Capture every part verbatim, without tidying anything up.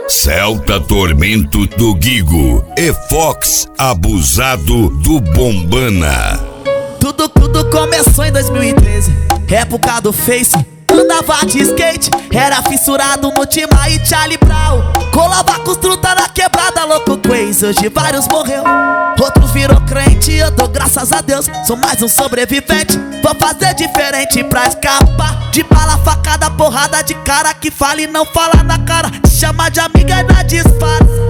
Celta Tormento do Guigo e Fox Abusado do Bombana. Tudo, tudo começou em dois mil e treze, época do Face. Andava de skate, era fissurado no Tima e Charlie Brown. Colava com os truta na quebrada, louco crazy. Hoje vários morreu, outros virou crente. Eu dou graças a Deus, sou mais um sobrevivente. Vou fazer diferente pra escapar de bala, facada, porrada de cara que fala e não fala na cara. Te chama de amiga e dá disfarça.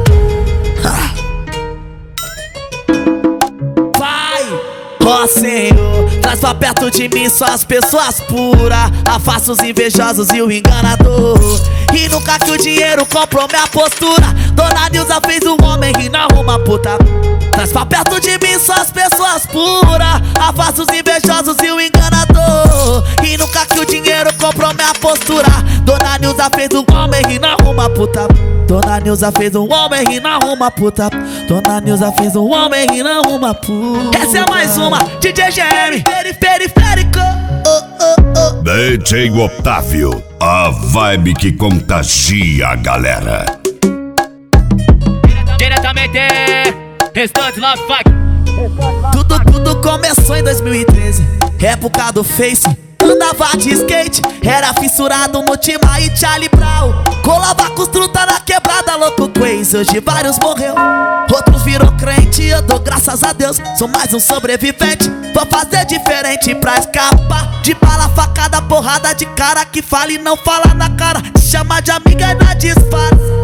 Ó Senhor, traz pra perto de mim só as pessoas puras. Afasta os invejosos e o enganador. E nunca que o dinheiro comprou minha postura. Dona Nilza fez um homem e não uma puta. Traz pra perto de mim só as pessoas puras. Afasta os invejosos e o enganador. E nunca que o dinheiro comprou minha postura. Dona Nilza fez um homem e não uma puta. Dona Nilza fez um homem e não uma puta. Dona Nilza fez um homem e não uma puta. Essa é mais uma, D J G M, periférico. Oh, oh, oh. D J Otávio, a vibe que contagia a galera. Diretamente, restante Love Fuck. Tudo, tudo começou em dois mil e treze, época do Face. Andava de skate, era fissurado no Tima e Charlie Brown. Colava com os truta na quebrada, louco crazy. Hoje vários morreu, outros virou crente. Eu dou graças a Deus, sou mais um sobrevivente. Vou fazer diferente pra escapar de bala, facada, porrada de cara que fala e não fala na cara. Te chama de amiga e dá disfarça.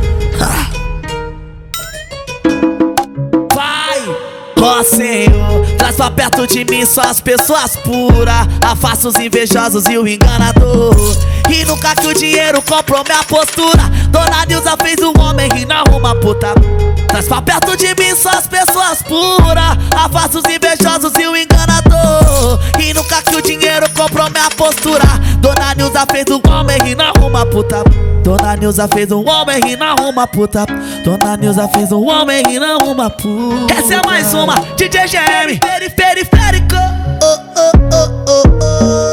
Ó Senhor, traz pra perto de mim só as pessoas puras. Afasta os invejosos e o enganador. E nunca que o dinheiro comprou minha postura. Dona Nilza fez um homem e não uma puta. Traz pra perto de mim só as pessoas puras. Afasta os invejosos e o enganador. E nunca que o dinheiro comprou minha postura. Dona Nilza fez um homem e não uma puta. Dona Nilza fez um homem e não uma puta. Dona Nilza fez um homem e não uma puta. Essa é mais uma, D J G M, periférico. Oh, oh, oh, oh, oh.